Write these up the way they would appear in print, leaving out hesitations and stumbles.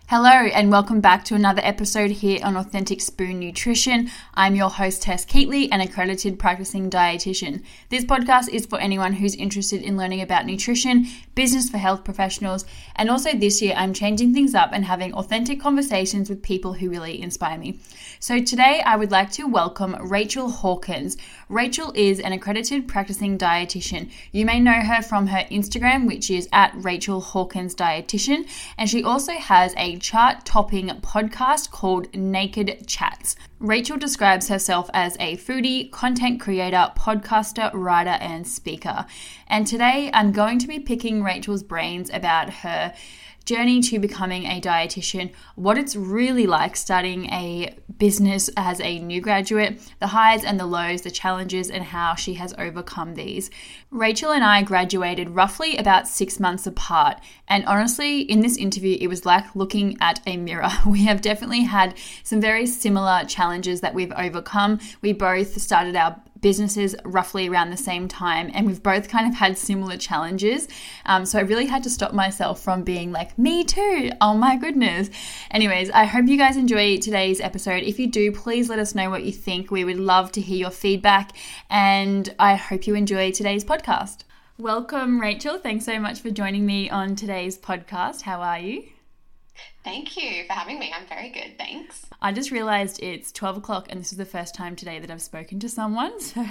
Hello and welcome back to another episode here on Authentic Spoon Nutrition. I'm your host Tess Keatley, an accredited practicing dietitian. This podcast is for anyone who's interested in learning about nutrition, business for health professionals, and also this year I'm changing things up and having authentic conversations with people who really inspire me. So today I would like to welcome Rachel Hawkins. Rachel is an accredited practicing dietitian. You may know her from her Instagram, which is at Rachel Hawkins Dietitian, and she also has a chart-topping podcast called Naked Chats. Rachel describes herself as a foodie, content creator, podcaster, writer, and speaker. And today I'm going to be picking Rachel's brains about her journey to becoming a dietitian, what it's really like starting a business as a new graduate, the highs and the lows, the challenges, and how she has overcome these. Rachel and I graduated roughly about 6 months apart, and honestly, in this interview, it was like looking at a mirror. We have definitely had some very similar challenges that we've overcome. We both started our businesses roughly around the same time, and we've both kind of had similar challenges. So I really had to stop myself from being like, me too, oh my goodness. Anyways, I hope you guys enjoy today's episode. If you do, please let us know what you think. We would love to hear your feedback, and I hope you enjoy today's podcast. Welcome, Rachel. Thanks so much for joining me on today's podcast. How are you? Thank you for having me. I'm very good, thanks. I just realised it's 12 o'clock and this is the first time today that I've spoken to someone, so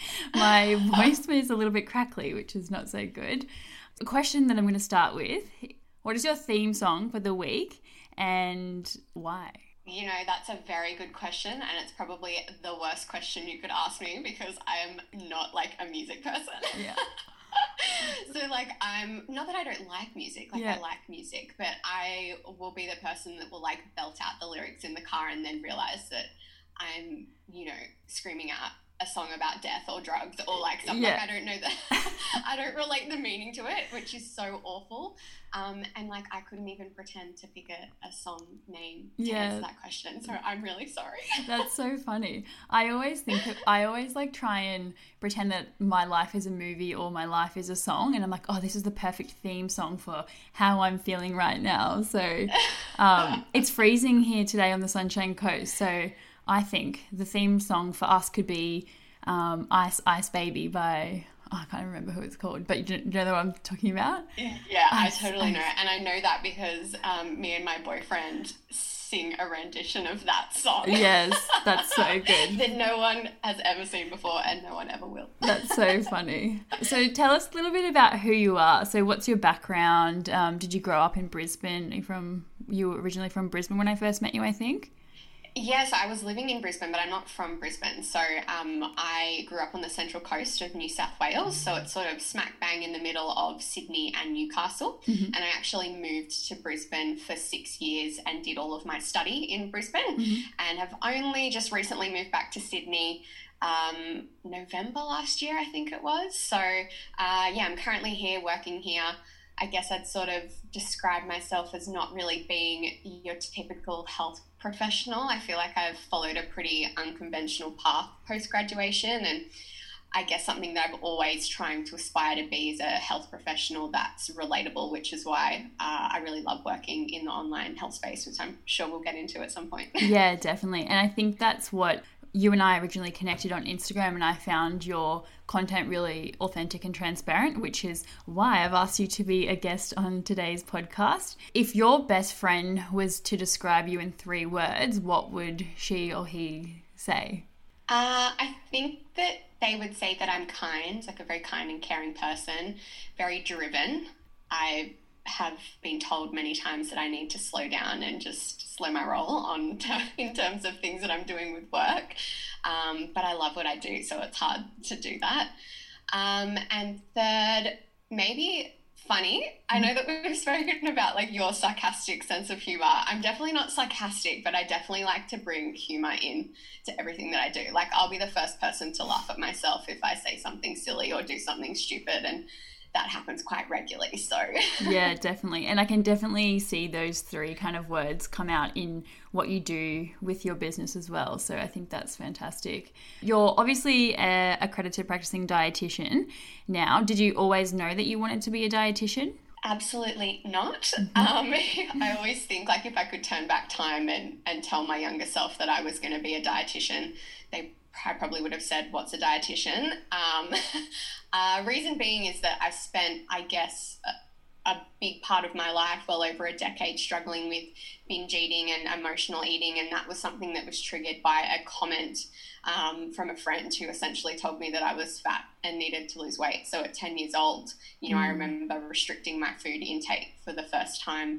my voice is a little bit crackly, which is not so good. The question that I'm going to start with, what is your theme song for the week and why? You know, that's a very good question, and it's probably the worst question you could ask me because I am not like a music person. Yeah. So like, I'm not that I don't like music, like I like music, but I will be the person that will like belt out the lyrics in the car and then realize that I'm, you know, screaming out a song about death or drugs or like something. Like I don't know that I don't relate the meaning to it, which is so awful. And like I couldn't even pretend to pick a song name to answer that question, so I'm really sorry. That's so funny. I always like try and pretend that my life is a movie or my life is a song, and I'm like, oh, this is the perfect theme song for how I'm feeling right now. So it's freezing here today on the Sunshine Coast, so I think the theme song for us could be Ice Ice Baby by, I can't remember who it's called, but do you know what I'm talking about? Yeah, I totally know. And I know that because me and my boyfriend sing a rendition of that song. Yes, that's so good. That no one has ever seen before and no one ever will. That's so funny. So tell us a little bit about who you are. So what's your background? Did you grow up in Brisbane? You were originally from Brisbane when I first met you, I think? Yes, I was living in Brisbane, but I'm not from Brisbane. So I grew up on the central coast of New South Wales. So it's sort of smack bang in the middle of Sydney and Newcastle. Mm-hmm. And I actually moved to Brisbane for 6 years and did all of my study in Brisbane, mm-hmm. and have only just recently moved back to Sydney November last year, I think it was. So I'm currently here, working here. I guess I'd sort of describe myself as not really being your typical health professional. I feel like I've followed a pretty unconventional path post-graduation, and I guess something that I've always trying to aspire to be is a health professional that's relatable, which is why I really love working in the online health space, which I'm sure we'll get into at some point. Yeah, definitely. And I think that's what you and I originally connected on Instagram, and I found your content really authentic and transparent, which is why I've asked you to be a guest on today's podcast. If your best friend was to describe you in 3 words, what would she or he say? I think that they would say that I'm kind, like a very kind and caring person, very driven. I have been told many times that I need to slow down and just slow my roll in terms of things that I'm doing with work. But I love what I do, so it's hard to do that. And third, maybe funny. I know that we've spoken about like your sarcastic sense of humor. I'm definitely not sarcastic, but I definitely like to bring humor in to everything that I do. Like I'll be the first person to laugh at myself if I say something silly or do something stupid, and that happens quite regularly. So yeah, definitely. And I can definitely see those 3 kind of words come out in what you do with your business as well. So I think that's fantastic. You're obviously an accredited practicing dietitian now. Did you always know that you wanted to be a dietitian? Absolutely not. I always think like if I could turn back time and tell my younger self that I was going to be a dietitian, I probably would have said, "What's a dietitian?" Reason being is that I've spent, I guess, a big part of my life, well over a decade, struggling with binge eating and emotional eating, and that was something that was triggered by a comment from a friend who essentially told me that I was fat and needed to lose weight. So at 10 years old, I remember restricting my food intake for the first time,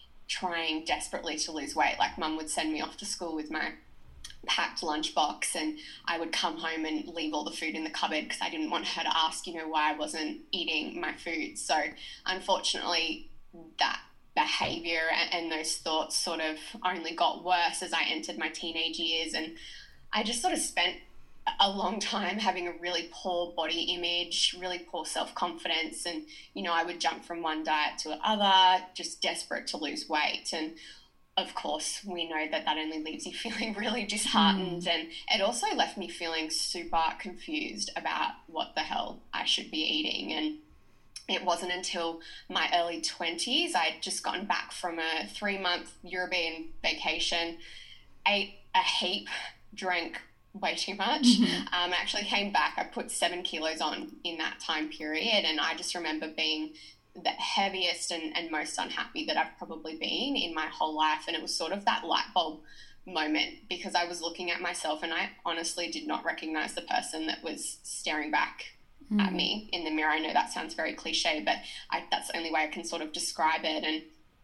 trying desperately to lose weight. Like mum would send me off to school with my packed lunchbox, and I would come home and leave all the food in the cupboard because I didn't want her to ask, why I wasn't eating my food. So unfortunately, that behavior and those thoughts sort of only got worse as I entered my teenage years, and I just sort of spent a long time having a really poor body image, really poor self-confidence, and I would jump from one diet to another, just desperate to lose weight. And of course, we know that only leaves you feeling really disheartened, and it also left me feeling super confused about what the hell I should be eating. And it wasn't until my early 20s, I'd just gotten back from a 3-month European vacation, ate a heap, drank way too much. I actually came back, I put 7 kilos on in that time period, and I just remember being the heaviest and most unhappy that I've probably been in my whole life. And it was sort of that light bulb moment, because I was looking at myself and I honestly did not recognize the person that was staring back at me in the mirror. I know that sounds very cliche, but that's the only way I can sort of describe it. And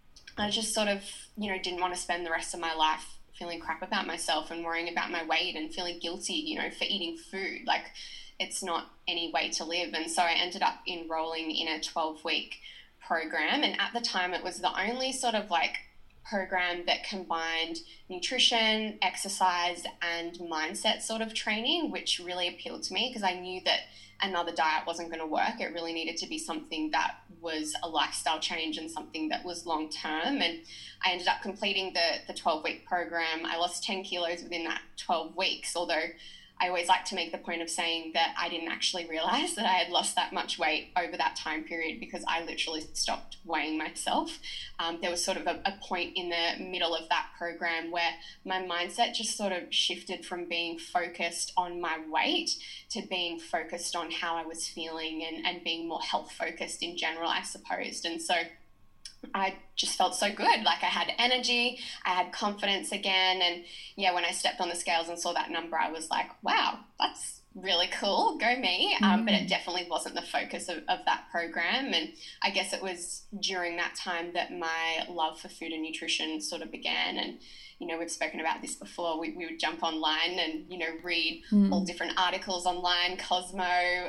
I just sort of, didn't want to spend the rest of my life feeling crap about myself and worrying about my weight and feeling guilty, for eating food. Like, it's not any way to live. And so I ended up enrolling in a 12-week program. And at the time, it was the only sort of like program that combined nutrition, exercise, and mindset sort of training, which really appealed to me because I knew that another diet wasn't going to work. It really needed to be something that was a lifestyle change and something that was long term. And I ended up completing the 12-week program. I lost 10 kilos within that 12 weeks, although I always like to make the point of saying that I didn't actually realize that I had lost that much weight over that time period because I literally stopped weighing myself. There was sort of a point in the middle of that program where my mindset just sort of shifted from being focused on my weight to being focused on how I was feeling and being more health focused in general, I suppose. And so I just felt so good. Like I had energy, I had confidence again. And yeah, when I stepped on the scales and saw that number, I was like, wow, that's really cool. Go me. But it definitely wasn't the focus of that program. And I guess it was during that time that my love for food and nutrition sort of began. And we've spoken about this before. We would jump online and, read all different articles online, Cosmo,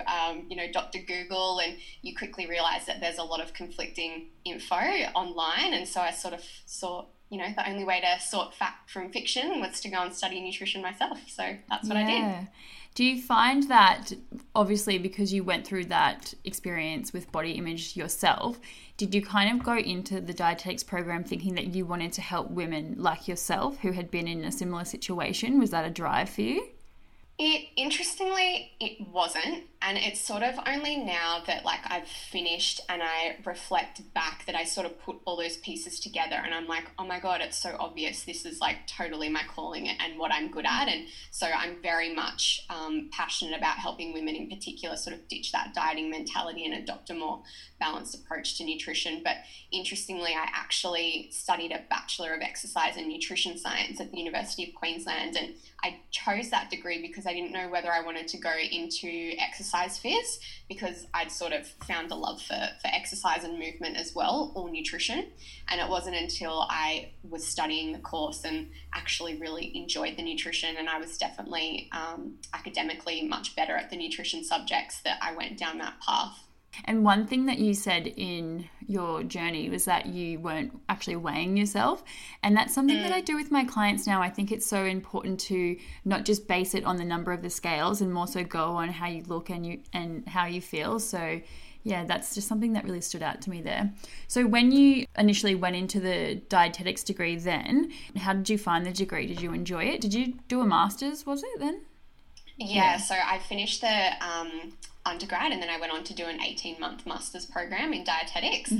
Dr. Google, and you quickly realize that there's a lot of conflicting info online. And so I sort of saw, the only way to sort fact from fiction was to go and study nutrition myself. So that's what I did. Do you find that, obviously, because you went through that experience with body image yourself, did you kind of go into the dietetics program thinking that you wanted to help women like yourself who had been in a similar situation? Was that a drive for you? Interestingly, it wasn't. And it's sort of only now that I've finished and I reflect back that I sort of put all those pieces together and I'm like, oh my God, it's so obvious. This is totally my calling and what I'm good at. And so I'm very much passionate about helping women in particular sort of ditch that dieting mentality and adopt a more balanced approach to nutrition. But interestingly, I actually studied a Bachelor of Exercise and Nutrition Science at the University of Queensland. And I chose that degree because I didn't know whether I wanted to go into exercise phys, because I'd sort of found a love for exercise and movement as well, or nutrition. And it wasn't until I was studying the course and actually really enjoyed the nutrition, and I was definitely academically much better at the nutrition subjects, that I went down that path. And one thing that you said in your journey was that you weren't actually weighing yourself. And that's something that I do with my clients now. I think it's so important to not just base it on the number of the scales and more so go on how you look and how you feel. So yeah, that's just something that really stood out to me there. So when you initially went into the dietetics degree then, how did you find the degree? Did you enjoy it? Did you do a master's, was it then? Yeah, so I finished the undergrad and then I went on to do an 18-month master's program in dietetics.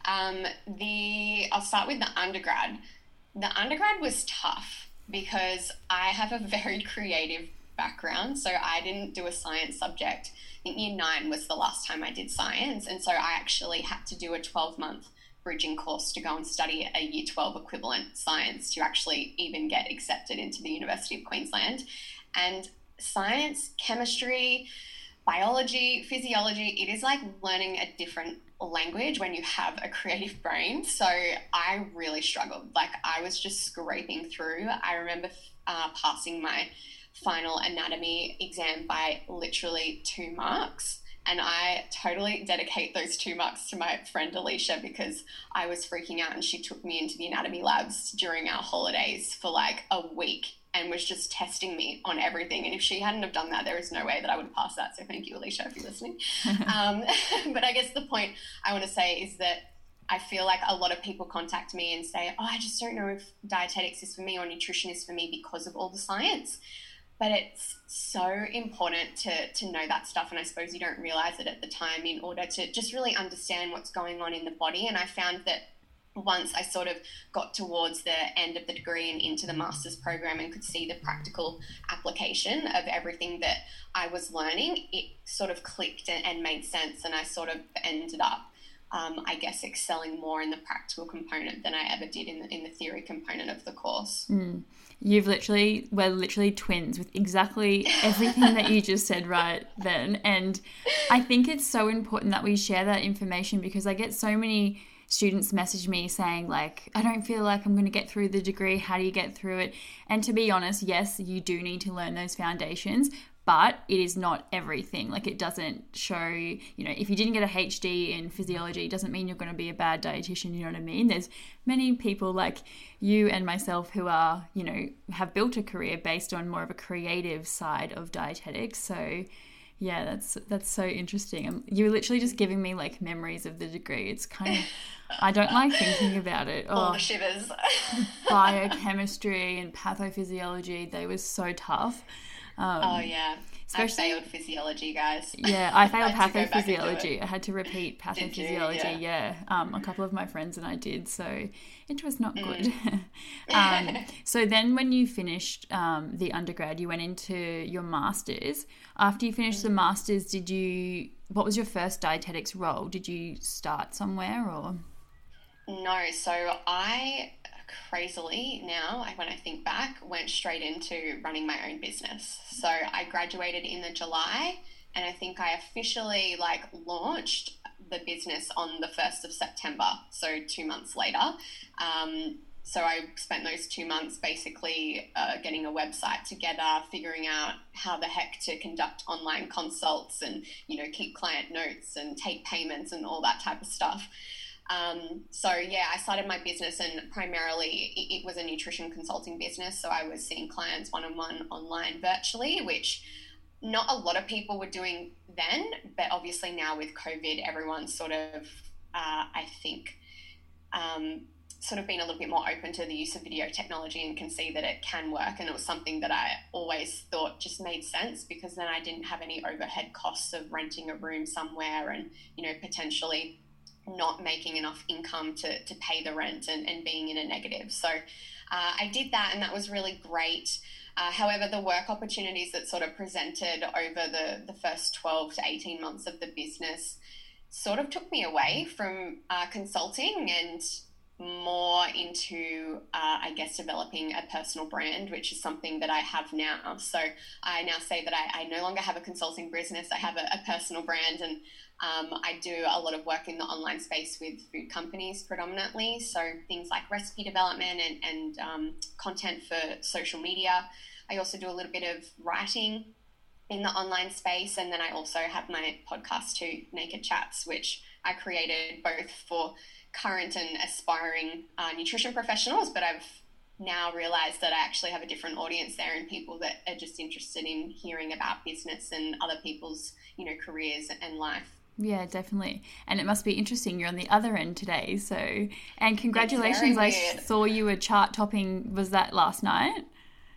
I'll start with the undergrad. The undergrad was tough because I have a very creative background. So I didn't do a science subject. I think year 9 was the last time I did science. And so I actually had to do a 12-month bridging course to go and study a year 12 equivalent science to actually even get accepted into the University of Queensland. And science, chemistry, biology, physiology, it is like learning a different language when you have a creative brain. So I really struggled. Like I was just scraping through. I remember passing my final anatomy exam by literally 2 marks. And I totally dedicate those 2 marks to my friend Alicia because I was freaking out and she took me into the anatomy labs during our holidays for like a week and was just testing me on everything. And if she hadn't have done that, there is no way that I would have passed that. So thank you, Alicia, if you're listening. But I guess the point I want to say is that I feel like a lot of people contact me and say, oh, I just don't know if dietetics is for me or nutrition is for me because of all the science. But it's so important to know that stuff, and I suppose you don't realize it at the time in order to just really understand what's going on in the body. And I found that once I sort of got towards the end of the degree and into the master's program and could see the practical application of everything that I was learning, it sort of clicked and made sense, and I sort of ended up I guess excelling more in the practical component than I ever did in the theory component of the course. We're literally twins with exactly everything that you just said right then. And I think it's so important that we share that information because I get so many students message me saying like, I don't feel like I'm going to get through the degree. How do you get through it? And to be honest, yes, you do need to learn those foundations, but it is not everything. Like it doesn't show, if you didn't get a HD in physiology, it doesn't mean you're going to be a bad dietitian, you know what I mean? There's many people like you and myself who are, have built a career based on more of a creative side of dietetics. So yeah, that's so interesting. You're literally just giving me like memories of the degree. It's kind of, I don't like thinking about it. All the shivers. Biochemistry and pathophysiology, they were so tough. Oh yeah, I failed physiology, guys. Yeah, I failed pathophysiology. I had to repeat pathophysiology. Yeah, a couple of my friends and I did, so it was not good. So then, when you finished the undergrad, you went into your masters. After you finished the masters, what was your first dietetics role? Did you start somewhere or? No, so I crazily now, when I think back, went straight into running my own business. So I graduated in the July, and I think I officially launched the business on the 1st of September, so 2 months later. So I spent those 2 months basically getting a website together, figuring out how the heck to conduct online consults and, keep client notes and take payments and all that type of stuff. So yeah, I started my business, and primarily it was a nutrition consulting business. So I was seeing clients one-on-one online virtually, which not a lot of people were doing then, but obviously now with COVID, everyone's sort of, I think, sort of been a little bit more open to the use of video technology and can see that it can work. And it was something that I always thought just made sense, because then I didn't have any overhead costs of renting a room somewhere and, potentially not making enough income to pay the rent and being in a negative. So I did that, and that was really great. However, the work opportunities that sort of presented over the first 12 to 18 months of the business sort of took me away from consulting and more into, I guess, developing a personal brand, which is something that I have now. So I now say that I no longer have a consulting business. I have a personal brand, and I do a lot of work in the online space with food companies predominantly. So things like recipe development and content for social media. I also do a little bit of writing in the online space. And then I also have my podcast too, Naked Chats, which I created both for current and aspiring nutrition professionals, but I've now realized that I actually have a different audience there, and people that are just interested in hearing about business and other people's, careers and life. Yeah, definitely. And it must be interesting. You're on the other end today. So, and congratulations. I saw you were chart topping. Was that last night?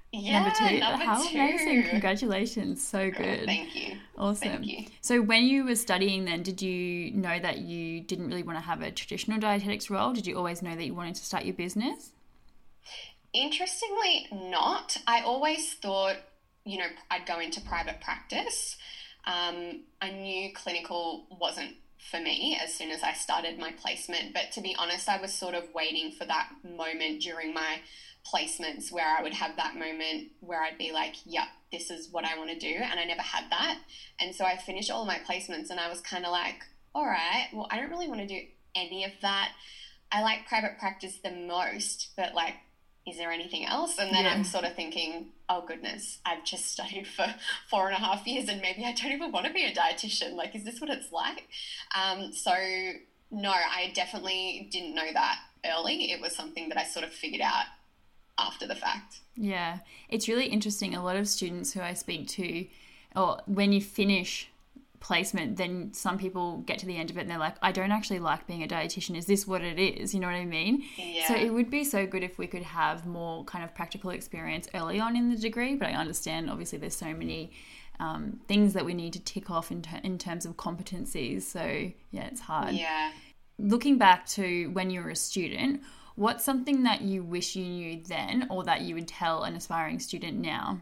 Yeah, Number two. number How two. amazing. Congratulations. So good. Thank you. Awesome. Thank you. So when you were studying then, did you know that you didn't really want to have a traditional dietetics role? Did you always know that you wanted to start your business? Interestingly, not. I always thought, I'd go into private practice. I knew clinical wasn't for me as soon as I started my placement. But to be honest, I was sort of waiting for that moment during my placements where I would have that moment where I'd be like, yep, this is what I want to do. And I never had that. And so I finished all of my placements and I was kind of like, all right, well, I don't really want to do any of that. I like private practice the most, but like, is there anything else? And then I'm sort of thinking, oh goodness, I've just studied for 4.5 years and maybe I don't even want to be a dietitian. Like, is this what it's like? So no, I definitely didn't know that early. It was something that I sort of figured out after the fact. Yeah, it's really interesting. A lot of students who I speak to, or when you finish placement, then some people get to the end of it and they're like, I don't actually like being a dietitian. Is this what it is? You know what I mean? Yeah. So it would be so good if we could have more kind of practical experience early on in the degree, but I understand obviously there's so many things that we need to tick off in terms of competencies. So yeah, it's hard. Yeah. Looking back to when you were a student, what's something that you wish you knew then or that you would tell an aspiring student now?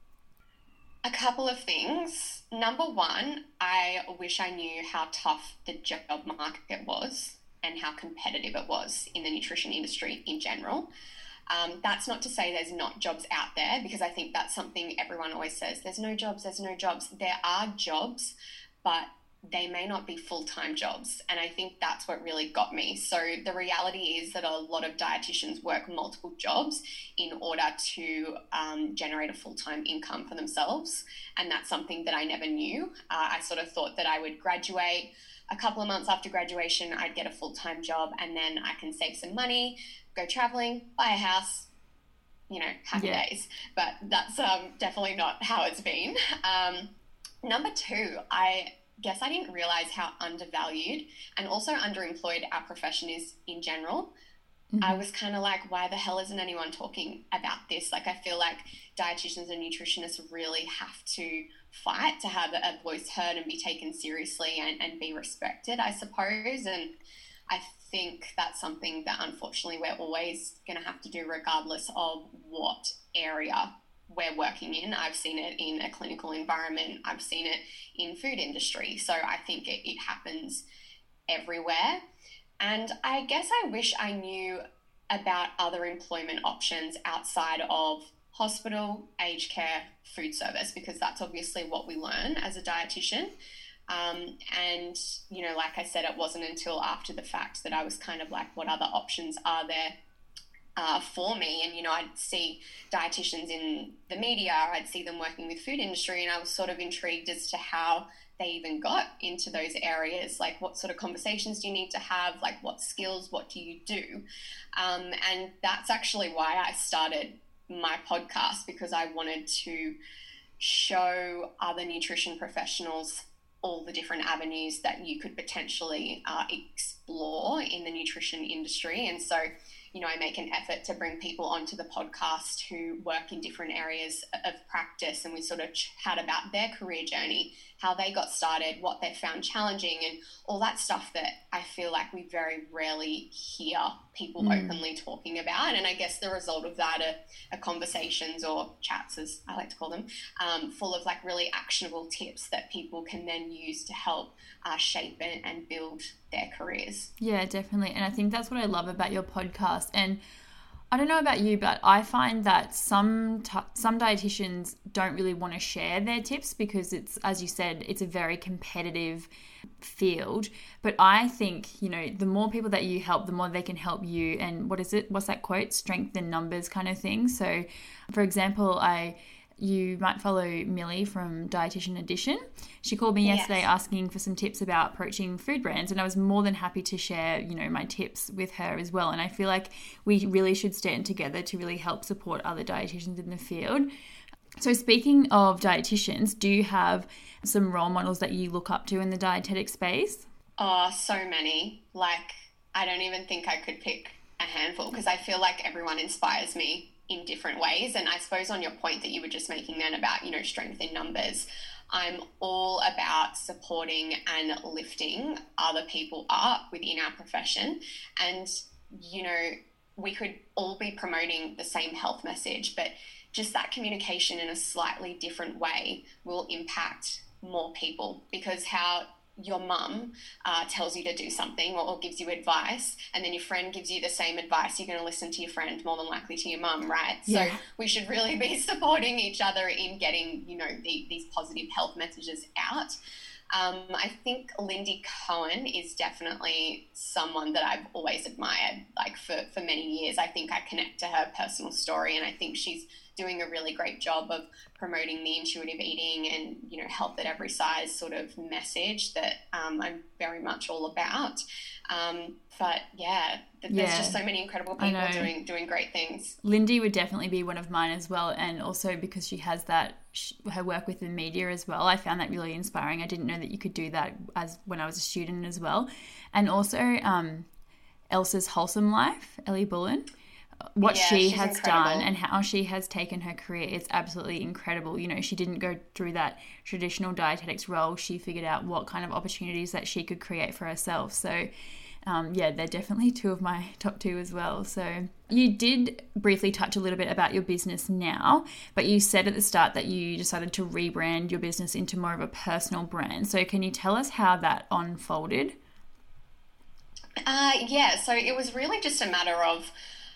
A couple of things. Number one, I wish I knew how tough the job market was and how competitive it was in the nutrition industry in general. That's not to say there's not jobs out there, because I think that's something everyone always says, there's no jobs. There are jobs, but they may not be full-time jobs. And I think that's what really got me. So the reality is that a lot of dietitians work multiple jobs in order to generate a full-time income for themselves. And that's something that I never knew. I sort of thought that I would graduate. A couple of months after graduation, I'd get a full-time job and then I can save some money, go traveling, buy a house, happy days. But that's definitely not how it's been. Number two, I guess I didn't realize how undervalued and also underemployed our profession is in general. Mm-hmm. I was kind of like, why the hell isn't anyone talking about this? Like, I feel like dietitians and nutritionists really have to fight to have a voice heard and be taken seriously and be respected, I suppose. And I think that's something that unfortunately we're always going to have to do regardless of what area we're working in. I've seen it in a clinical environment. I've seen it in food industry. So I think it happens everywhere. And I guess I wish I knew about other employment options outside of hospital, aged care, food service, because that's obviously what we learn as a dietitian. And, like I said, it wasn't until after the fact that I was kind of like, what other options are there for me? And, I'd see dietitians in the media, I'd see them working with food industry, and I was sort of intrigued as to how they even got into those areas. Like, what sort of conversations do you need to have? Like, what skills, what do you do? And that's actually why I started my podcast, because I wanted to show other nutrition professionals all the different avenues that you could potentially explore in the nutrition industry. And so, I make an effort to bring people onto the podcast who work in different areas of practice, and we sort of chat about their career journey, how they got started, what they found challenging, and all that stuff that I feel like we very rarely hear people openly talking about. And I guess the result of that are conversations, or chats as I like to call them, full of like really actionable tips that people can then use to help shape and build their careers. Yeah, definitely. And I think that's what I love about your podcast. And I don't know about you, but I find that some dietitians don't really want to share their tips because it's, as you said, it's a very competitive field. But I think, the more people that you help, the more they can help you. And what's that quote? Strength in numbers kind of thing. So, for example, you might follow Millie from Dietitian Edition. She called me yesterday asking for some tips about approaching food brands, and I was more than happy to share, my tips with her as well. And I feel like we really should stand together to really help support other dietitians in the field. So speaking of dietitians, do you have some role models that you look up to in the dietetic space? Oh, so many. Like, I don't even think I could pick handful, because I feel like everyone inspires me in different ways. And I suppose on your point that you were just making then about, strength in numbers, I'm all about supporting and lifting other people up within our profession. And, we could all be promoting the same health message, but just that communication in a slightly different way will impact more people, because how your mum tells you to do something or gives you advice, and then your friend gives you the same advice, you're going to listen to your friend more than likely to your mum, right? Yeah. So we should really be supporting each other in getting, these positive health messages out. I think Lindy Cohen is definitely someone that I've always admired, like for many years. I think I connect to her personal story, and I think she's doing a really great job of promoting the intuitive eating and, health at every size sort of message that I'm very much all about. But there's just so many incredible people doing great things. Lindy would definitely be one of mine as well. And also because she has her work with the media as well. I found that really inspiring. I didn't know that you could do that when I was a student as well. And also Elsa's Wholesome Life, Ellie Bullen. What she has done and how she has taken her career is absolutely incredible. She didn't go through that traditional dietetics role. She figured out what kind of opportunities that she could create for herself. So, they're definitely two of my top two as well. So you did briefly touch a little bit about your business now, but you said at the start that you decided to rebrand your business into more of a personal brand. So can you tell us how that unfolded? So it was really just a matter of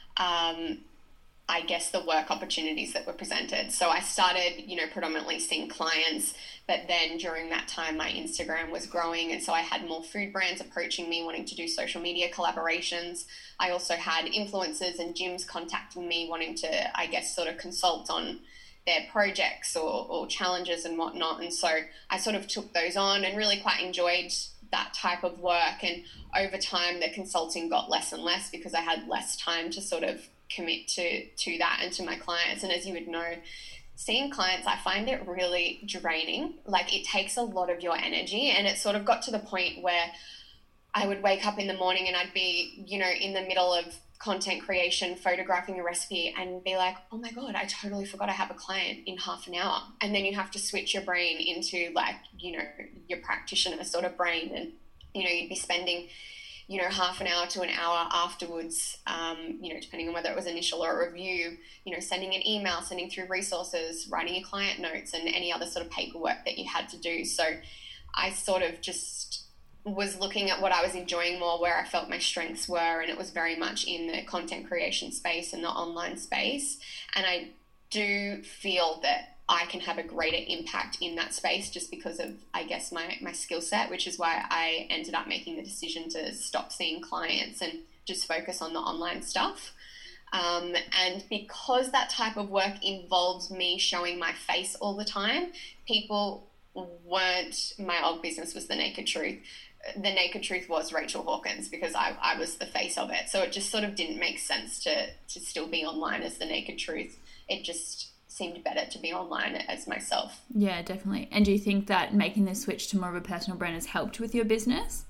I guess the work opportunities that were presented. So I started, predominantly seeing clients, but then during that time my Instagram was growing, and so I had more food brands approaching me wanting to do social media collaborations. I also had influencers and gyms contacting me wanting to, I guess, sort of consult on their projects or challenges and whatnot. And so I sort of took those on and really quite enjoyed that type of work. And over time, the consulting got less and less because I had less time to sort of commit to that and to my clients. And as you would know, seeing clients, I find it really draining. Like, it takes a lot of your energy. And it sort of got to the point where I would wake up in the morning and I'd be, in the middle of content creation, photographing a recipe, and be like, oh my God, I totally forgot I have a client in half an hour. And then you have to switch your brain into your practitioner sort of brain. And, you'd be spending, half an hour to an hour afterwards, depending on whether it was initial or a review, sending an email, sending through resources, writing your client notes and any other sort of paperwork that you had to do. So I sort of just was looking at what I was enjoying more, where I felt my strengths were, and it was very much in the content creation space and the online space. And I do feel that I can have a greater impact in that space just because of, I guess, my skill set, which is why I ended up making the decision to stop seeing clients and just focus on the online stuff. And because that type of work involves me showing my face all the time, people weren't, my old business was The Naked Truth. The Naked Truth was Rachel Hawkins because I was the face of it. So it just sort of didn't make sense to still be online as The Naked Truth. It just seemed better to be online as myself. Yeah, definitely. And do you think that making the switch to more of a personal brand has helped with your business?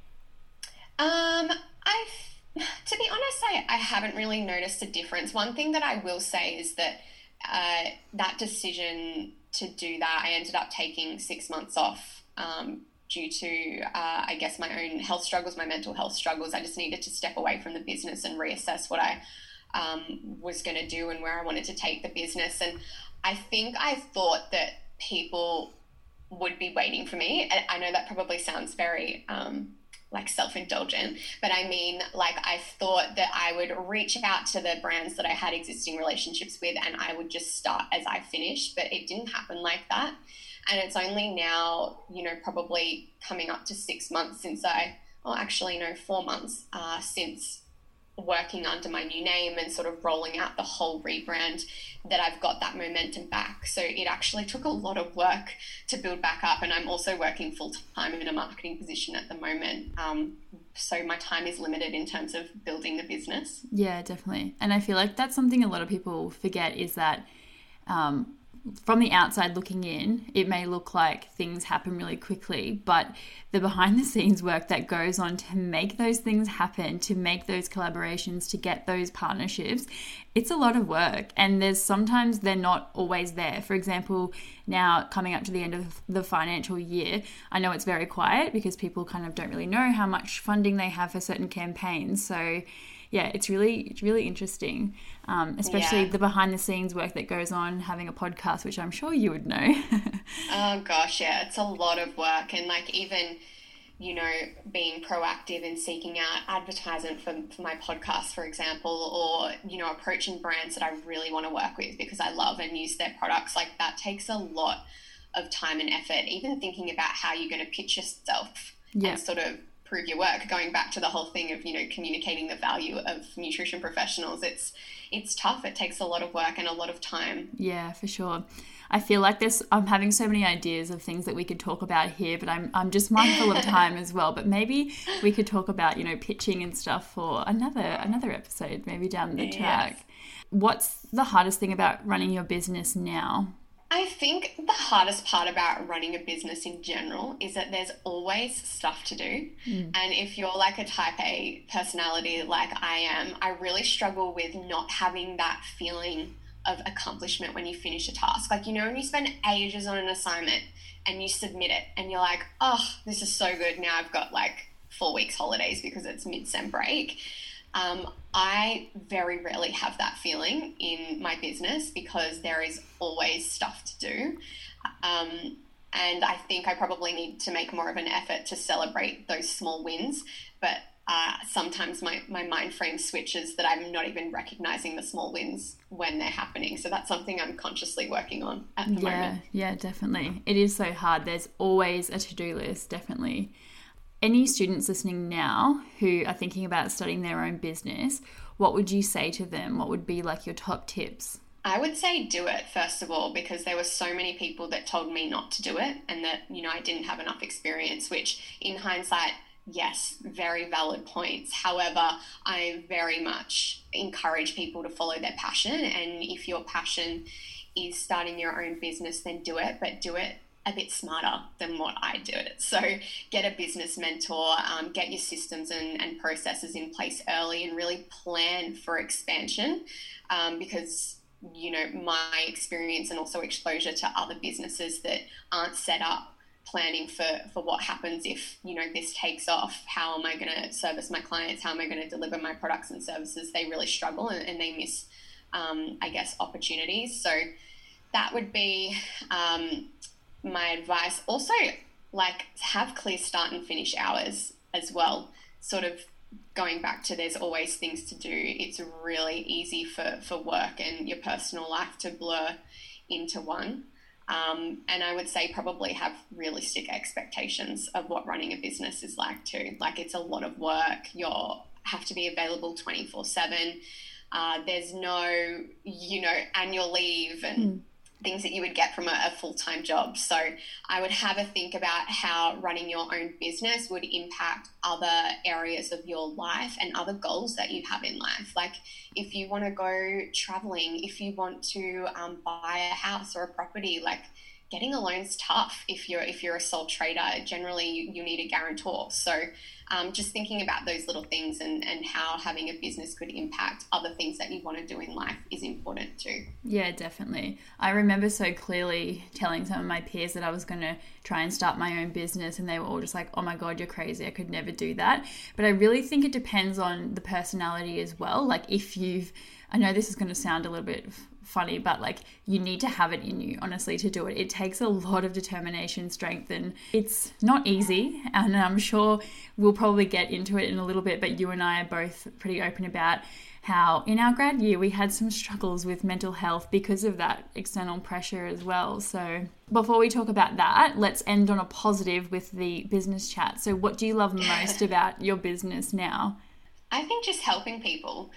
To be honest, I haven't really noticed a difference. One thing that I will say is that that decision to do that, I ended up taking 6 months off due to, I guess, my own health struggles, my mental health struggles. I just needed to step away from the business and reassess what I was going to do and where I wanted to take the business. And I think I thought that people would be waiting for me. I know that probably sounds very self-indulgent, but I mean, I thought that I would reach out to the brands that I had existing relationships with and I would just start as I finished, but it didn't happen like that. And it's only now, probably coming up to 6 months since 4 months since working under my new name and sort of rolling out the whole rebrand that I've got that momentum back. So it actually took a lot of work to build back up, and I'm also working full-time in a marketing position at the moment. So my time is limited in terms of building the business. Yeah, definitely. And I feel like that's something a lot of people forget is that from the outside looking in, it may look like things happen really quickly, but the behind the scenes work that goes on to make those things happen, to make those collaborations, to get those partnerships, it's a lot of work. And there's sometimes they're not always there. For example, now coming up to the end of the financial year, I know it's very quiet because people kind of don't really know how much funding they have for certain campaigns. So yeah, it's really interesting, especially the behind the scenes work that goes on having a podcast, which I'm sure you would know. Oh gosh, yeah, it's a lot of work. And like even, you know, being proactive in seeking out advertisement for my podcast, for example, or, you know, approaching brands that I really want to work with because I love and use their products, like that takes a lot of time and effort. Even thinking about how you're going to pitch yourself and sort of prove your work, going back to the whole thing of, you know, communicating the value of nutrition professionals. It's tough. It takes a lot of work and a lot of time. Yeah, for sure. I feel like I'm having so many ideas of things that we could talk about here, but I'm just mindful of time as well. But maybe we could talk about, you know, pitching and stuff for another episode, maybe down the track. Yes. What's the hardest thing about running your business now? I think the hardest part about running a business in general is that there's always stuff to do. And if you're like a type A personality like I am, I really struggle with not having that feeling of accomplishment when you finish a task. Like, you know, when you spend ages on an assignment and you submit it and you're like, oh, this is so good. Now I've got like 4 weeks holidays because it's mid-sem break. I very rarely have that feeling in my business because there is always stuff to do. And I think I probably need to make more of an effort to celebrate those small wins. But sometimes my mind frame switches that I'm not even recognizing the small wins when they're happening. So that's something I'm consciously working on at the moment. Yeah, definitely. It is so hard. There's always a to-do list, definitely. Any students listening now who are thinking about starting their own business, what would you say to them? What would be like your top tips? I would say do it, first of all, because there were so many people that told me not to do it and that, you know, I didn't have enough experience, which in hindsight, yes, very valid points. However, I very much encourage people to follow their passion. And if your passion is starting your own business, then do it, but do it a bit smarter than what I do it. So get a business mentor, get your systems and processes in place early and really plan for expansion because, you know, my experience and also exposure to other businesses that aren't set up planning for what happens if, you know, this takes off. How am I going to service my clients? How am I going to deliver my products and services? They really struggle and they miss, I guess, opportunities. So that would be my advice. Also, like, have clear start and finish hours as well. Sort of going back to there's always things to do. It's really easy for work and your personal life to blur into one. And I would say probably have realistic expectations of what running a business is like too. Like, it's a lot of work. You have to be available 24/7. There's no, you know, annual leave and things that you would get from a full-time job. So I would have a think about how running your own business would impact other areas of your life and other goals that you have in life. Like if you want to go traveling, if you want to buy a house or a property, like getting a loan's tough. If you're a sole trader, generally you need a guarantor. So just thinking about those little things and how having a business could impact other things that you want to do in life is important too. Yeah, definitely. I remember so clearly telling some of my peers that I was going to try and start my own business, and they were all just like, oh my God, you're crazy. I could never do that. But I really think it depends on the personality as well. Like I know this is going to sound a little bit funny, but like you need to have it in you, honestly, to do it. It takes a lot of determination, strength, and it's not easy. And I'm sure we'll probably get into it in a little bit, but you and I are both pretty open about how in our grad year we had some struggles with mental health because of that external pressure as well. So before we talk about that, let's end on a positive with the business chat. So what do you love most about your business now? I think just helping people.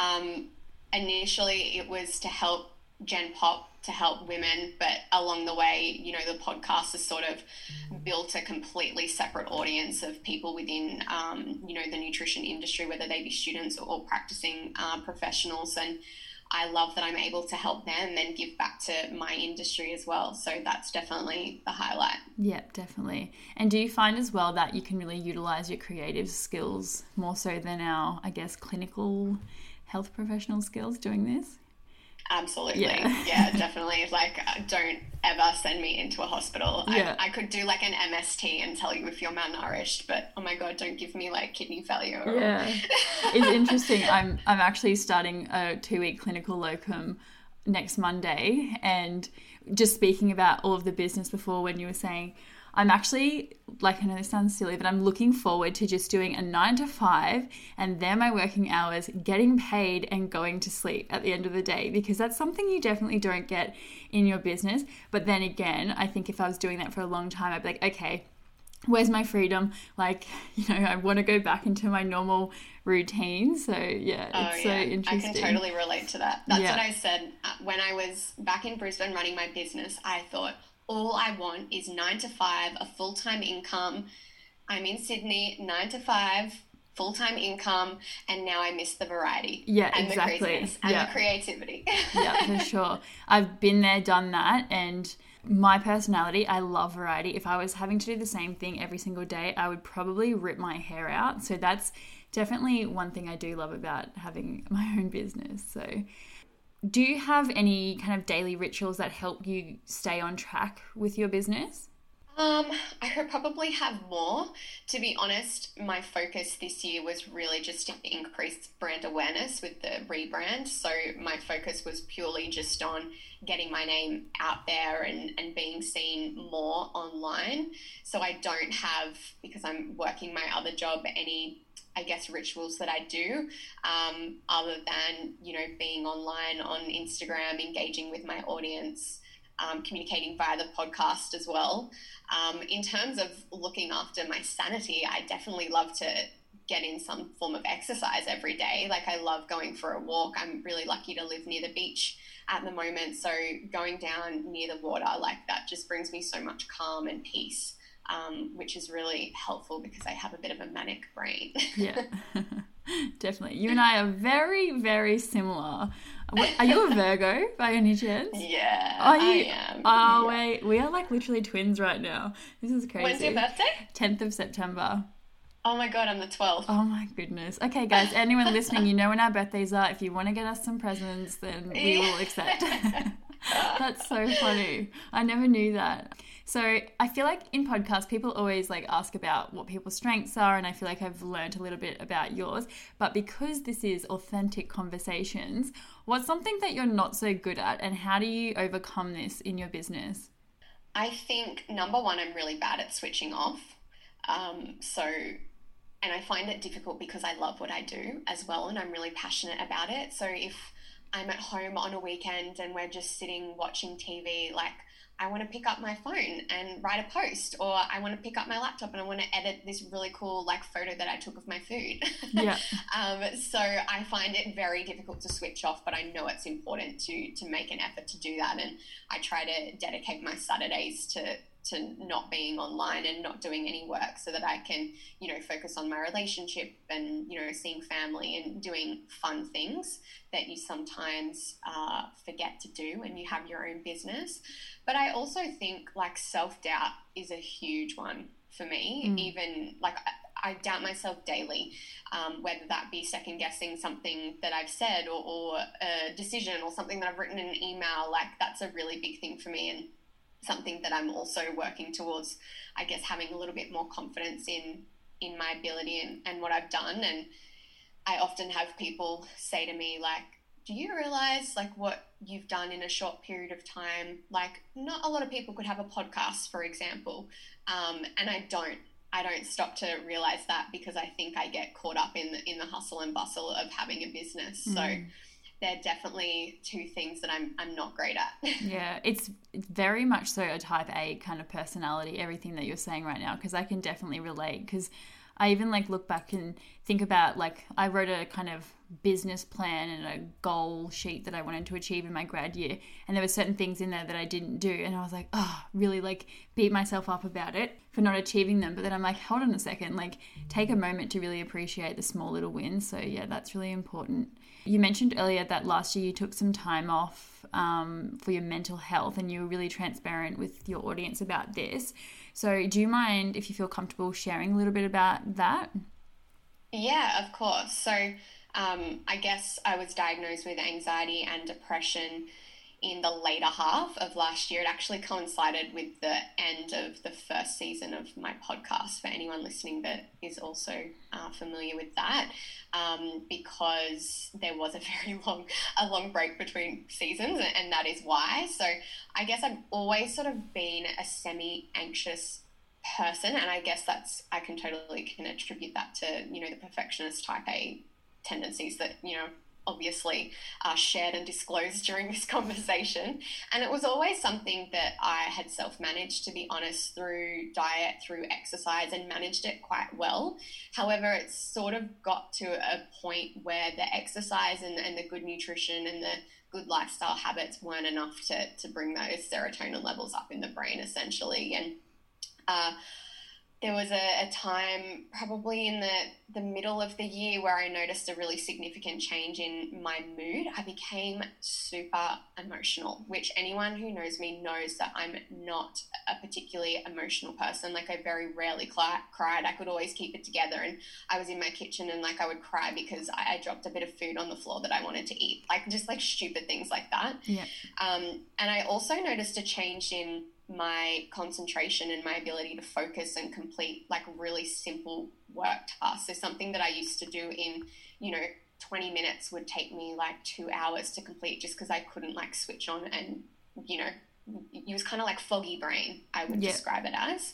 Initially, it was to help Gen Pop, to help women, but along the way, you know, the podcast has sort of built a completely separate audience of people within, you know, the nutrition industry, whether they be students or practicing professionals. And I love that I'm able to help them and then give back to my industry as well. So that's definitely the highlight. Yeah, definitely. And do you find as well that you can really utilize your creative skills more so than our, I guess, clinical health professional skills doing this? Absolutely. Yeah, definitely. Like, don't ever send me into a hospital. Yeah. I could do like an MST and tell you if you're malnourished, but oh my God, don't give me like kidney failure. Yeah. It's interesting. I'm actually starting a 2-week clinical locum next Monday, and just speaking about all of the business before, when you were saying, I'm actually, like, I know this sounds silly, but I'm looking forward to just doing a 9 to 5 and then my working hours, getting paid and going to sleep at the end of the day, because that's something you definitely don't get in your business. But then again, I think if I was doing that for a long time, I'd be like, okay, where's my freedom? Like, I want to go back into my normal routine. So yeah, it's so interesting. I can totally relate to that. That's what I said when I was back in Brisbane running my business. I thought, all I want is 9 to 5, a full-time income. I'm in Sydney, 9 to 5, full-time income, and now I miss the variety. Yeah, and exactly. The craziness and the creativity. Yeah, for sure. I've been there, done that, and my personality, I love variety. If I was having to do the same thing every single day, I would probably rip my hair out. So that's definitely one thing I do love about having my own business. So do you have any kind of daily rituals that help you stay on track with your business? I could probably have more. To be honest, my focus this year was really just to increase brand awareness with the rebrand. So my focus was purely just on getting my name out there and being seen more online. So I don't have, because I'm working my other job, any, I guess, rituals that I do, other than, being online on Instagram, engaging with my audience, communicating via the podcast as well. In terms of looking after my sanity, I definitely love to get in some form of exercise every day. Like, I love going for a walk. I'm really lucky to live near the beach at the moment. So going down near the water, like, that just brings me so much calm and peace. Which is really helpful because I have a bit of a manic brain. Yeah, definitely. You and I are very, very similar. Are you a Virgo by any chance? Yeah, I am. Oh, wait. We are like literally twins right now. This is crazy. When's your birthday? 10th of September. Oh my God, I'm the 12th. Oh my goodness. Okay, guys, anyone listening, you know when our birthdays are. If you want to get us some presents, then we will accept. That's so funny. I never knew that. So I feel like in podcasts, people always like ask about what people's strengths are, and I feel like I've learned a little bit about yours. But because this is authentic conversations, what's something that you're not so good at, and how do you overcome this in your business? I think, number one, I'm really bad at switching off. And I find it difficult because I love what I do as well, and I'm really passionate about it. So if I'm at home on a weekend and we're just sitting watching TV, like, I want to pick up my phone and write a post, or I want to pick up my laptop and I want to edit this really cool like photo that I took of my food. Yeah. So I find it very difficult to switch off, but I know it's important to make an effort to do that. And I try to dedicate my Saturdays to not being online and not doing any work, so that I can, focus on my relationship and, seeing family and doing fun things that you sometimes forget to do when you have your own business. But I also think like self-doubt is a huge one for me. Even like I doubt myself daily, whether that be second guessing something that I've said or a decision or something that I've written in an email. Like, that's a really big thing for me, and something that I'm also working towards, I guess, having a little bit more confidence in my ability and what I've done. And I often have people say to me, like, do you realize like what you've done in a short period of time? Like, not a lot of people could have a podcast, for example. And I don't stop to realize that, because I think I get caught up in the hustle and bustle of having a business. So they're definitely two things that I'm not great at. Yeah, it's very much so a type A kind of personality, everything that you're saying right now, because I can definitely relate. Because I even like look back and think about, like, I wrote a kind of business plan and a goal sheet that I wanted to achieve in my grad year, and there were certain things in there that I didn't do, and I was like, really like beat myself up about it for not achieving them. But then I'm like, hold on a second, like, take a moment to really appreciate the small little wins. So yeah, that's really important. You mentioned earlier that last year you took some time off for your mental health, and you were really transparent with your audience about this. So do you mind, if you feel comfortable, sharing a little bit about that? Yeah, of course. So I guess I was diagnosed with anxiety and depression in the later half of last year. It actually coincided with the end of the first season of my podcast, for anyone listening that is also familiar with that, because there was a very long break between seasons, and that is why. So I guess I've always sort of been a semi-anxious person, and I guess I can attribute that to, the perfectionist type A tendencies that, obviously shared and disclosed during this conversation. And it was always something that I had self-managed, to be honest, through diet, through exercise, and managed it quite well. However, it's sort of got to a point where the exercise and the good nutrition and the good lifestyle habits weren't enough to bring those serotonin levels up in the brain, essentially. And there was a time probably in the middle of the year where I noticed a really significant change in my mood. I became super emotional, which anyone who knows me knows that I'm not a particularly emotional person. Like, I very rarely cried. I could always keep it together. And I was in my kitchen and I would cry because I dropped a bit of food on the floor that I wanted to eat. Just stupid things like that. Yeah. And I also noticed a change in my concentration and my ability to focus and complete really simple work tasks. So something that I used to do in 20 minutes would take me 2 hours to complete, just because I couldn't switch on, and it was kind of foggy brain, I would describe it as.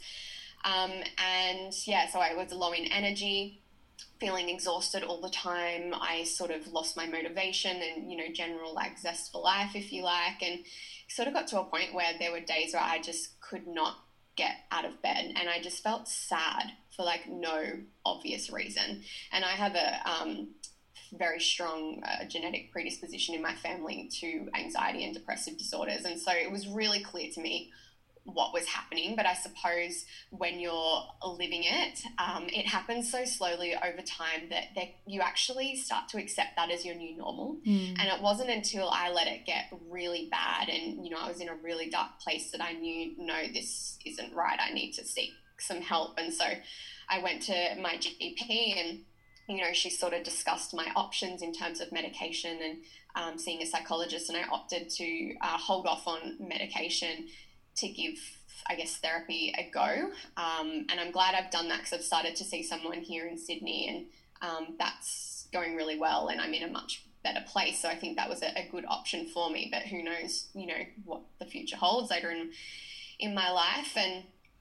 So I was low in energy, feeling exhausted all the time. I sort of lost my motivation and general zest for life, if you like, and sort of got to a point where there were days where I just could not get out of bed, and I just felt sad for no obvious reason. And I have a very strong genetic predisposition in my family to anxiety and depressive disorders, and so it was really clear to me what was happening. But I suppose when you're living it, it happens so slowly over time that you actually start to accept that as your new normal. And it wasn't until I let it get really bad and, I was in a really dark place that I knew, no, this isn't right. I need to seek some help. And so I went to my GP, and she sort of discussed my options in terms of medication and seeing a psychologist, and I opted to hold off on medication to give, I guess, therapy a go. And I'm glad I've done that, because I've started to see someone here in Sydney, and that's going really well, and I'm in a much better place. So I think that was a good option for me, but who knows, what the future holds later in my life. And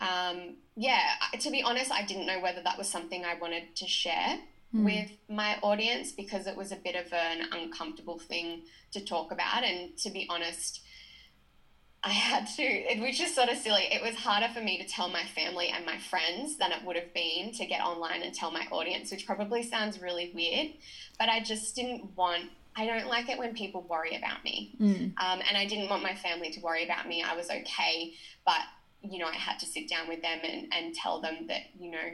to be honest, I didn't know whether that was something I wanted to share with my audience, because it was a bit of an uncomfortable thing to talk about. And to be honest, I had to, which is sort of silly. It was harder for me to tell my family and my friends than it would have been to get online and tell my audience, which probably sounds really weird, but I just I don't like it when people worry about me. And I didn't want my family to worry about me. I was okay, but, I had to sit down with them and tell them that,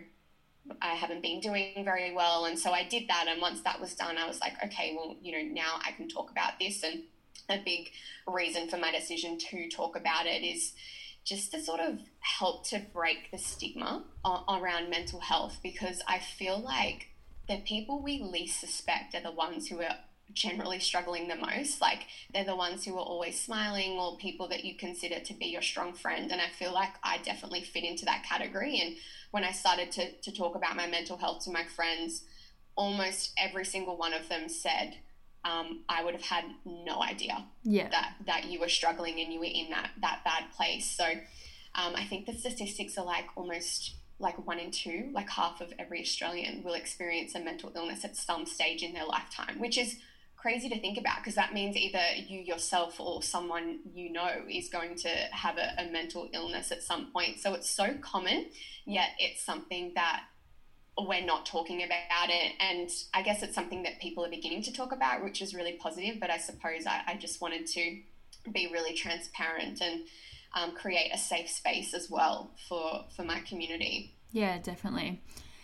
I haven't been doing very well. And so I did that. And once that was done, I was like, okay, well, now I can talk about this. And a big reason for my decision to talk about it is just to sort of help to break the stigma around mental health, because I feel like the people we least suspect are the ones who are generally struggling the most. They're the ones who are always smiling, or people that you consider to be your strong friend. And I feel like I definitely fit into that category. And when I started to talk about my mental health to my friends, almost every single one of them said, I would have had no idea that you were struggling and you were in that bad place. So I think the statistics are almost 1 in 2, half of every Australian will experience a mental illness at some stage in their lifetime, which is crazy to think about, because that means either you yourself or someone is going to have a mental illness at some point. So it's so common, yet it's something that we're not talking about it. And I guess it's something that people are beginning to talk about, which is really positive. But I suppose I just wanted to be really transparent and create a safe space as well for my community. Yeah, definitely.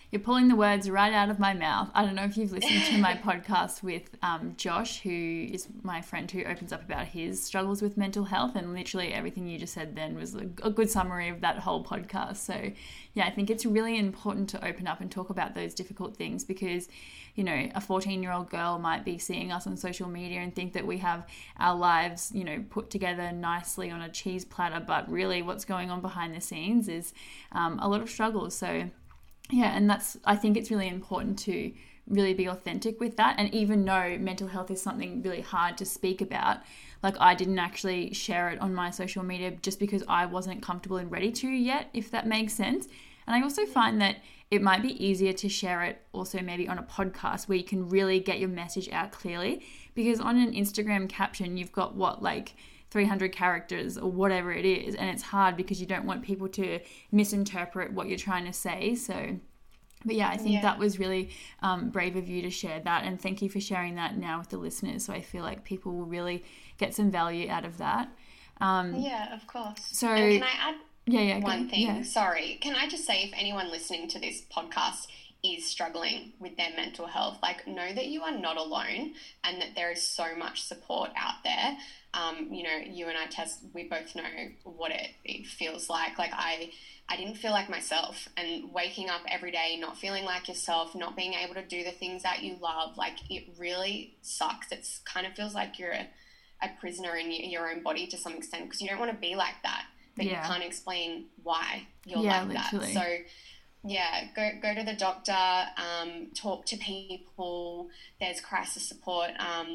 You're pulling the words right out of my mouth. I don't know if you've listened to my podcast with Josh, who is my friend who opens up about his struggles with mental health, and literally everything you just said then was a good summary of that whole podcast. So yeah, I think it's really important to open up and talk about those difficult things, because, you know, a 14-year-old girl might be seeing us on social media and think that we have our lives, you know, put together nicely on a cheese platter, but really what's going on behind the scenes is a lot of struggles. So yeah, and I think it's really important to really be authentic with that. And even though mental health is something really hard to speak about, like I didn't actually share it on my social media just because I wasn't comfortable and ready to yet, if that makes sense. And I also find that it might be easier to share it also maybe on a podcast where you can really get your message out clearly, because on an Instagram caption, you've got like 300 characters or whatever it is, and it's hard because you don't want people to misinterpret what you're trying to say. So but yeah, I think that was really brave of you to share that, and thank you for sharing that now with the listeners, so I feel like people will really get some value out of that. Yeah, of course. So and can I add one thing? Yeah. Sorry, can I just say, if anyone listening to this podcast is struggling with their mental health, like, know that you are not alone and that there is so much support out there. You know, you and I, Tess, we both know what it feels like. Like I didn't feel like myself, and waking up every day not feeling like yourself, not being able to do the things that you love, like, it really sucks. It's kind of feels like you're a prisoner in your own body to some extent, because you don't want to be like that, but you can't explain why you're like literally. That. So yeah, go to the doctor, talk to people. There's crisis support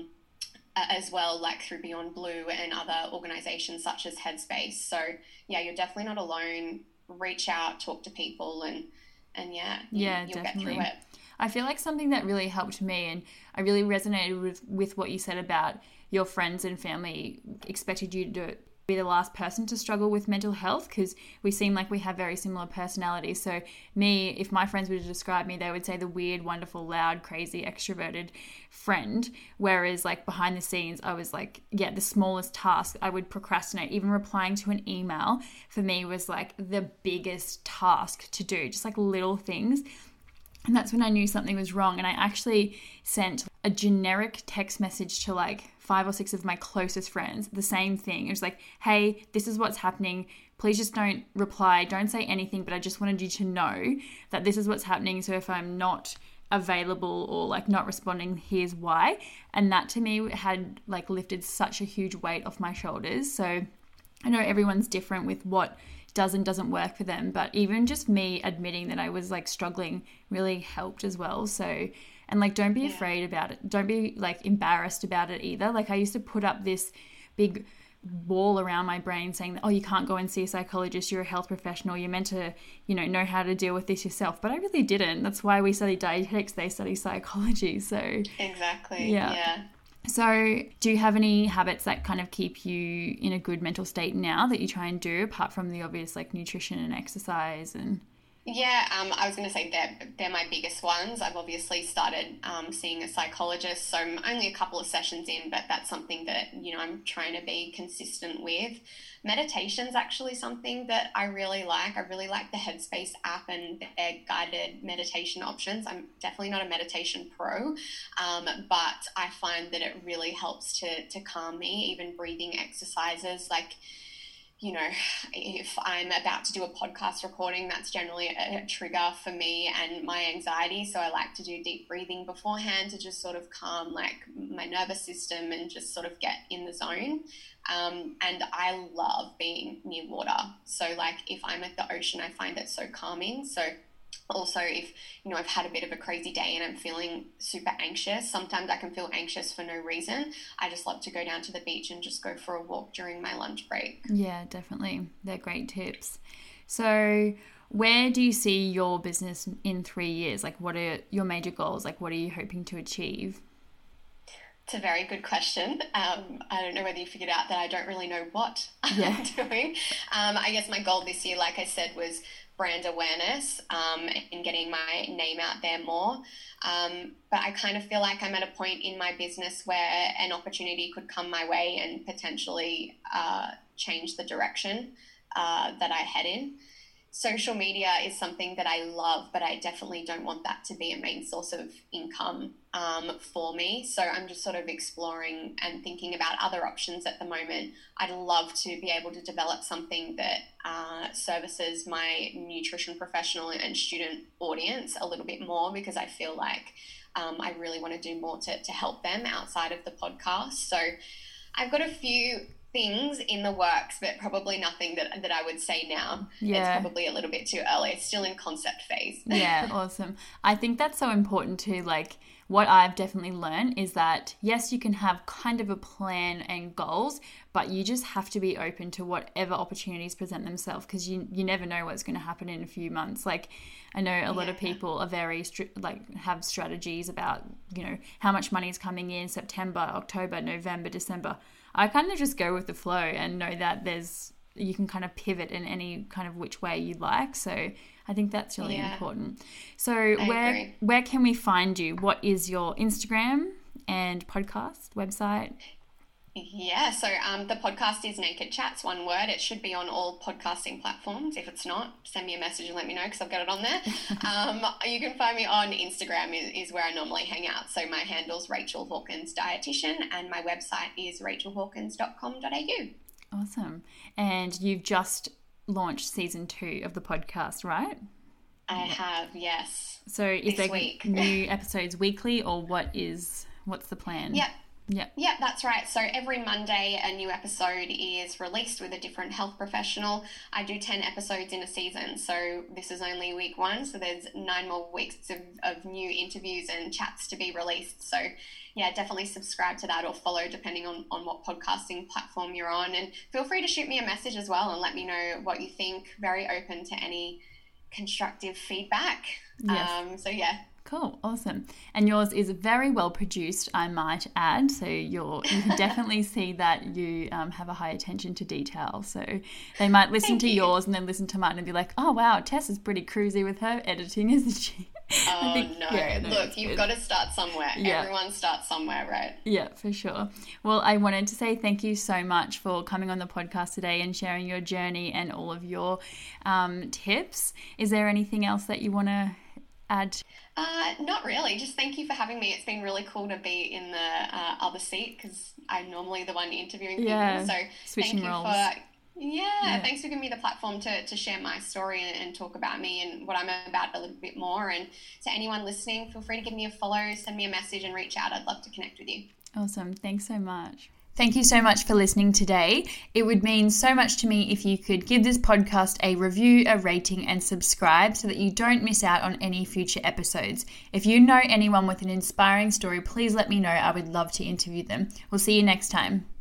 as well, like through Beyond Blue and other organisations such as Headspace. So yeah, you're definitely not alone. Reach out, talk to people, and you'll definitely get through it. I feel like something that really helped me, and I really resonated with what you said about your friends and family expected you to be the last person to struggle with mental health, because we seem like we have very similar personalities. So me, if my friends were to describe me, they would say the weird, wonderful, loud, crazy, extroverted friend, whereas like behind the scenes I was like, the smallest task I would procrastinate. Even replying to an email for me was like the biggest task to do, just like little things. And that's when I knew something was wrong. And I actually sent a generic text message to like 5 or 6 of my closest friends, the same thing. It was like, hey, this is what's happening. Please just don't reply. Don't say anything, but I just wanted you to know that this is what's happening. So if I'm not available or like not responding, here's why. And that to me had like lifted such a huge weight off my shoulders. So I know everyone's different with what does and doesn't work for them, but even just me admitting that I was like struggling really helped as well. So, and like, don't be afraid about it. Don't be like embarrassed about it either. Like I used to put up this big wall around my brain saying that, oh, you can't go and see a psychologist, you're a health professional, you're meant to, know how to deal with this yourself. But I really didn't. That's why we study dietetics, they study psychology. So exactly. Yeah. So do you have any habits that kind of keep you in a good mental state now that you try and do, apart from the obvious like nutrition and exercise? And yeah, I was going to say they're my biggest ones. I've obviously started seeing a psychologist, so I'm only a couple of sessions in, but that's something that, I'm trying to be consistent with. Meditation's actually something that I really like. I really like the Headspace app and their guided meditation options. I'm definitely not a meditation pro, but I find that it really helps to calm me. Even breathing exercises, like, if I'm about to do a podcast recording, that's generally a trigger for me and my anxiety. So I like to do deep breathing beforehand to just sort of calm like my nervous system and just sort of get in the zone. And I love being near water. So like if I'm at the ocean, I find it so calming. So also if, I've had a bit of a crazy day and I'm feeling super anxious, sometimes I can feel anxious for no reason. I just love to go down to the beach and just go for a walk during my lunch break. Yeah, definitely. They're great tips. So where do you see your business in 3 years? Like what are your major goals? Like what are you hoping to achieve? It's a very good question. I don't know whether you figured out that I don't really know what I'm doing. I guess my goal this year, like I said, was brand awareness and getting my name out there more. But I kind of feel like I'm at a point in my business where an opportunity could come my way and potentially change the direction that I head in. social media is something that I love, but I definitely don't want that to be a main source of income for me. So I'm just sort of exploring and thinking about other options at the moment. I'd love to be able to develop something that services my nutrition professional and student audience a little bit more, because I feel like I really want to do more to help them outside of the podcast. So I've got a few things in the works, but probably nothing that I would say now. Yeah. It's probably a little bit too early. It's still in concept phase. Yeah, awesome. I think that's so important too. Like, what I've definitely learned is that, yes, you can have kind of a plan and goals, but you just have to be open to whatever opportunities present themselves, because you never know what's going to happen in a few months. Like, I know a lot of people are very have strategies about, you know, how much money is coming in September, October, November, December. I kind of just go with the flow and know that you can kind of pivot in any kind of which way you like. So I think that's really important. So where can we find you? What is your Instagram and podcast website? Yeah, so the podcast is Naked Chats, one word. It should be on all podcasting platforms. If it's not, send me a message and let me know, because I've got it on there. You can find me on Instagram is where I normally hang out. So my handle's Rachel Hawkins Dietitian, and my website is rachelhawkins.com.au. Awesome. And you've just launched season 2 of the podcast, right? I have, yes. So is there new episodes weekly, or what's the plan? Yeah, that's right. So every Monday a new episode is released with a different health professional. I do 10 episodes in a season, so this is only week 1, so there's 9 more weeks of new interviews and chats to be released. So yeah, definitely subscribe to that or follow, depending on what podcasting platform you're on. And feel free to shoot me a message as well and let me know what you think. Very open to any constructive feedback. Yes. So yeah. Cool, awesome. And yours is very well produced, I might add. So you can definitely see that you have a high attention to detail. So they might listen to yours and then listen to mine and be like, oh wow, Tess is pretty cruisy with her editing, isn't she? Oh no. Look, you've got to start somewhere. Yeah. Everyone starts somewhere, right? Yeah, for sure. Well, I wanted to say thank you so much for coming on the podcast today and sharing your journey and all of your tips. Is there anything else that you want to add? Not really. Just thank you for having me. It's been really cool to be in the other seat, because I'm normally the one interviewing people. So switching roles. Thanks for giving me the platform to share my story and talk about me and what I'm about a little bit more. And to anyone listening, feel free to give me a follow, send me a message and reach out. I'd love to connect with you. Awesome. Thanks so much. Thank you so much for listening today. It would mean so much to me if you could give this podcast a review, a rating, and subscribe so that you don't miss out on any future episodes. If you know anyone with an inspiring story, please let me know. I would love to interview them. We'll see you next time.